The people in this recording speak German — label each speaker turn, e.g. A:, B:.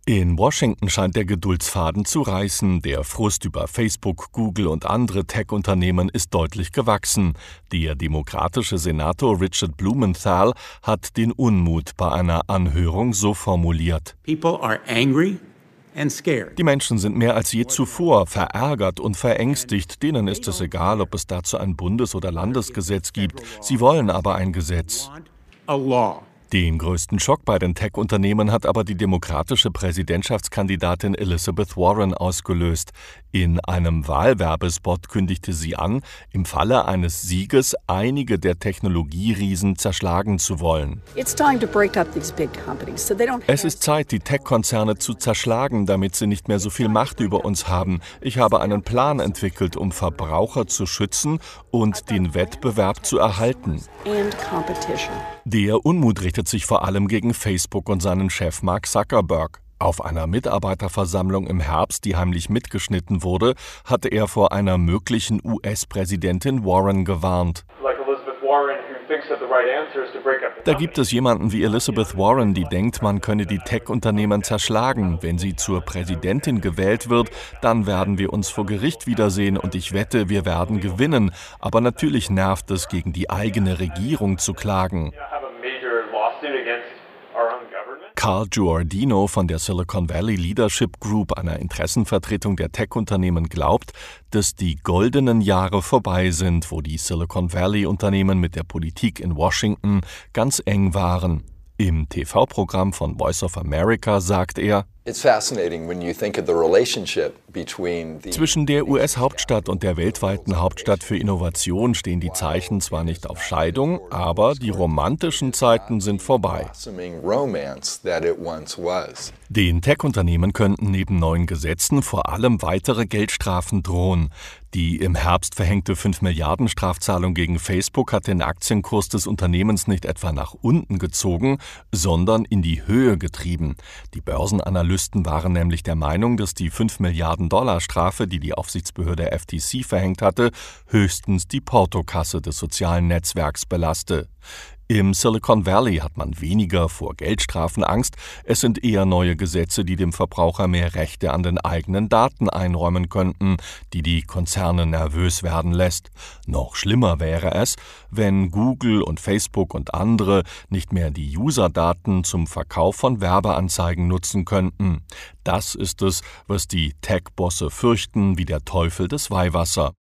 A: In Washington scheint der Geduldsfaden zu reißen. Der Frust über Facebook, Google und andere Tech-Unternehmen ist deutlich gewachsen. Der demokratische Senator Richard Blumenthal hat den Unmut bei einer Anhörung so formuliert:
B: People are angry and scared.
A: Die Menschen sind mehr als je zuvor verärgert und verängstigt. Denen ist es egal, ob es dazu ein Bundes- oder Landesgesetz gibt. Sie wollen aber ein Gesetz.
B: A law.
A: Den größten Schock bei den Tech-Unternehmen hat aber die demokratische Präsidentschaftskandidatin Elizabeth Warren ausgelöst. In einem Wahlwerbespot kündigte sie an, im Falle eines Sieges einige der Technologieriesen zerschlagen zu wollen. Es ist Zeit, die Tech-Konzerne zu zerschlagen, damit sie nicht mehr so viel Macht über uns haben. Ich habe einen Plan entwickelt, um Verbraucher zu schützen und den Wettbewerb zu erhalten. Der Unmut richtet sich vor allem gegen Facebook und seinen Chef Mark Zuckerberg. Auf einer Mitarbeiterversammlung im Herbst, die heimlich mitgeschnitten wurde, hatte er vor einer möglichen US-Präsidentin Warren gewarnt. Da gibt es jemanden wie Elizabeth Warren, die denkt, man könne die Tech-Unternehmen zerschlagen. Wenn sie zur Präsidentin gewählt wird, dann werden wir uns vor Gericht wiedersehen und ich wette, wir werden gewinnen. Aber natürlich nervt es, gegen die eigene Regierung zu klagen. Carl Giordino von der Silicon Valley Leadership Group, einer Interessenvertretung der Tech-Unternehmen, glaubt, dass die goldenen Jahre vorbei sind, wo die Silicon Valley-Unternehmen mit der Politik in Washington ganz eng waren. Im TV-Programm von Voice of America sagt er: Zwischen der US-Hauptstadt und der weltweiten Hauptstadt für Innovation stehen die Zeichen zwar nicht auf Scheidung, aber die romantischen Zeiten sind vorbei. Den Tech-Unternehmen könnten neben neuen Gesetzen vor allem weitere Geldstrafen drohen. Die im Herbst verhängte 5-Milliarden-Strafzahlung gegen Facebook hat den Aktienkurs des Unternehmens nicht etwa nach unten gezogen, sondern in die Höhe getrieben. Die Börsenanalysten waren nämlich der Meinung, dass die 5-Milliarden-Dollar-Strafe, die die Aufsichtsbehörde FTC verhängt hatte, höchstens die Portokasse des sozialen Netzwerks belaste. Im Silicon Valley hat man weniger vor Geldstrafen Angst. Es sind eher neue Gesetze, die dem Verbraucher mehr Rechte an den eigenen Daten einräumen könnten, die die Konzerne nervös werden lässt. Noch schlimmer wäre es, wenn Google und Facebook und andere nicht mehr die Userdaten zum Verkauf von Werbeanzeigen nutzen könnten. Das ist es, was die Tech-Bosse fürchten wie der Teufel das Weihwasser.